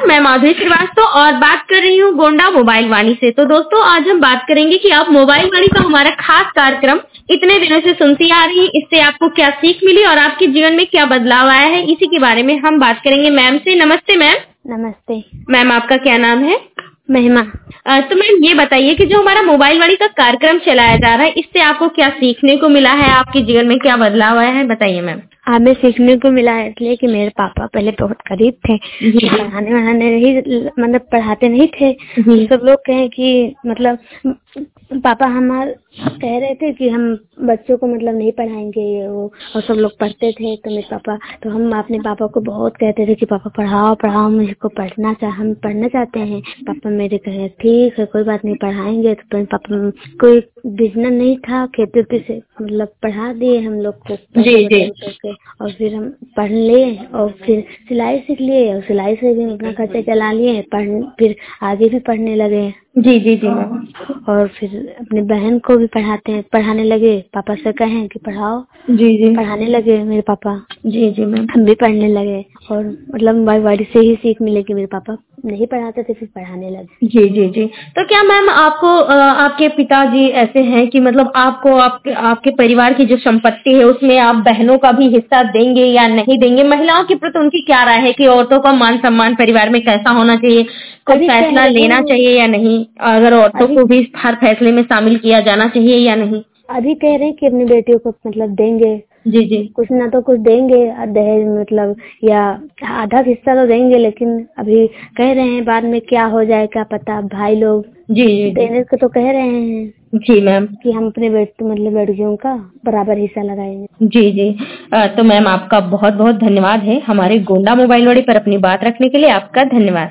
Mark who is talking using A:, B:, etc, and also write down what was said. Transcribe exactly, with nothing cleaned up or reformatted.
A: मैं माधुरी श्रीवास्तव और बात कर रही हूँ गोंडा मोबाइल वाणी से। तो दोस्तों आज हम बात करेंगे कि आप मोबाइल वाणी का हमारा खास कार्यक्रम इतने दिनों से सुनती आ रही हैं, इससे आपको क्या सीख मिली और आपके जीवन में क्या बदलाव आया है, इसी के बारे में हम बात करेंगे मैम से। नमस्ते मैम।
B: नमस्ते
A: मैम, आपका क्या नाम है?
B: महिमा।
A: अ, तो मैम ये बताइए कि जो हमारा मोबाइल वाणी का कार्यक्रम चलाया जा रहा है, इससे आपको क्या सीखने को मिला है, आपके जीवन में क्या बदलाव आया है, बताइए मैम।
B: हमें सीखने को मिला है इसलिए कि मेरे पापा पहले बहुत गरीब थे, पढ़ाने वढ़ाने नहीं, मतलब पढ़ाते नहीं थे। सब लोग कहें कि मतलब पापा हमारे कह रहे थे कि हम बच्चों को मतलब नहीं पढ़ाएंगे ये वो, और सब लोग पढ़ते थे। तो मेरे पापा तो हम अपने पापा को बहुत कहते थे कि पापा पढ़ाओ पढ़ाओ, मुझको पढ़ना चाह हम पढ़ना चाहते हैं। पापा मेरे कहे ठीक है कोई बात नहीं पढ़ाएंगे। तो पापा कोई बिजनेस नहीं था, खेती वेती से मतलब पढ़ा दिए हम लोग को
A: जी जी
B: करके, और फिर हम पढ़ लिए और फिर सिलाई सीख लिए और सिलाई से भी अपना खर्चा चला लिए, पढ़ फिर आगे भी पढ़ने लगे।
A: जी जी जी मैम।
B: और फिर अपनी बहन को भी पढ़ाते हैं पढ़ाने लगे, पापा से कहें कि पढ़ाओ,
A: जी जी
B: पढ़ाने लगे मेरे पापा।
A: जी जी मैम।
B: हम भी पढ़ने लगे और मतलब मोबाइल वाणी से ही सीख मिले कि मेरे पापा नहीं पढ़ाते थे फिर पढ़ाने लगे।
A: जी जी जी। तो क्या मैम आपको आ, आपके पिताजी ऐसे हैं कि मतलब आपको आपके आपके परिवार की जो संपत्ति है उसमें आप बहनों का भी हिस्सा देंगे या नहीं देंगे? महिलाओं के प्रति उनकी क्या राय है कि औरतों का मान सम्मान परिवार में कैसा होना चाहिए, कोई फैसला लेना चाहिए या नहीं, अगर औरतों को भी हर फैसले में शामिल किया जाना चाहिए या नहीं?
B: अभी कह रहे हैं कि अपनी बेटियों को मतलब देंगे।
A: जी जी।
B: कुछ ना तो कुछ देंगे दहेज मतलब, या आधा हिस्सा तो देंगे, लेकिन अभी कह रहे हैं बाद में क्या हो जाए क्या पता। भाई लोग
A: जी जी
B: देने को तो कह रहे हैं
A: जी मैम
B: कि हम अपने बेट मतलब लड़कियों का बराबर हिस्सा लगाएंगे।
A: जी जी। अ, तो मैम आपका बहुत बहुत धन्यवाद है हमारे गोंडा मोबाइल वाणी पर अपनी बात रखने के लिए। आपका धन्यवाद।